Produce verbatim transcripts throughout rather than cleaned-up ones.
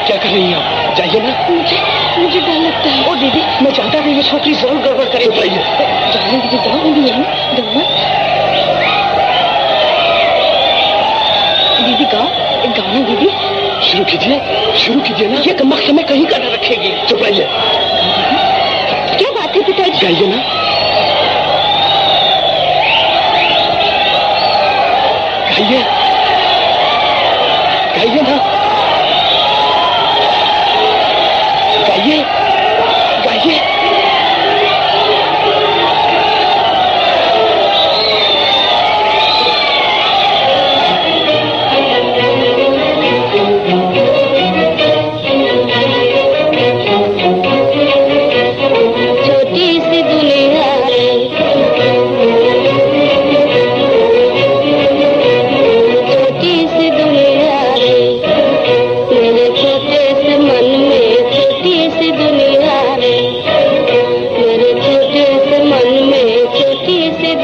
क्या कर रही हैं आप? जाइए ना। मुझे मुझे डर लगता है। ओ दीदी, मैं जानता हूँ ये छोकरी जरूर गड़बड़ करेगी। जाने दीदी, जाओ दीदी, दीदी गाओ, एक गाना दीदी। शुरू कीजिए, शुरू कीजिए ना। ये कमबख्त समय कहीं का न रखेगी। चुप रहिए। क्या बात है पिताजी? गाइए ना। गाइए, गाइए ना। गाइए, गाइए।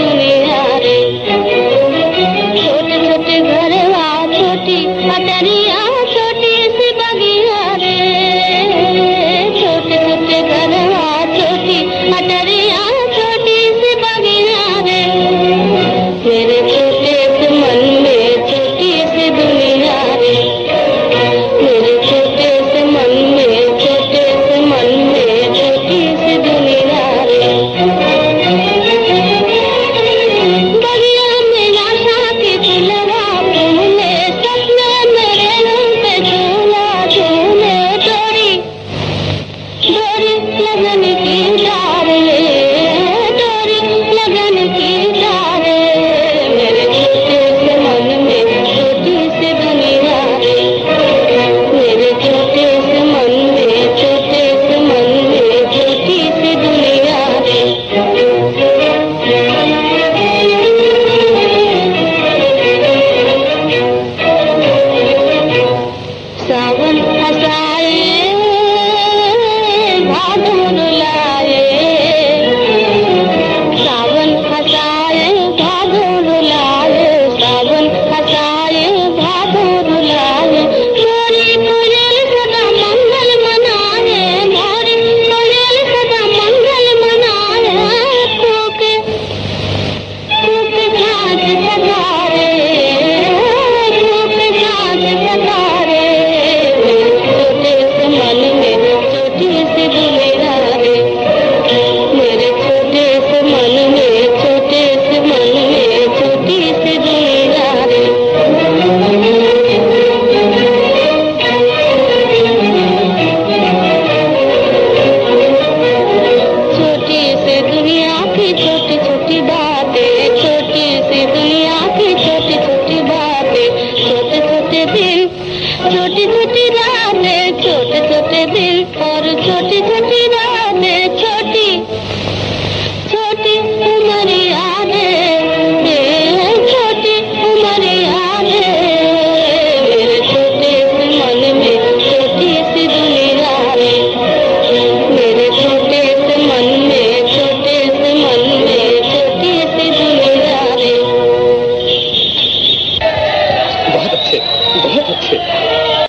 छोटे छोटे घर छोटी पटरिया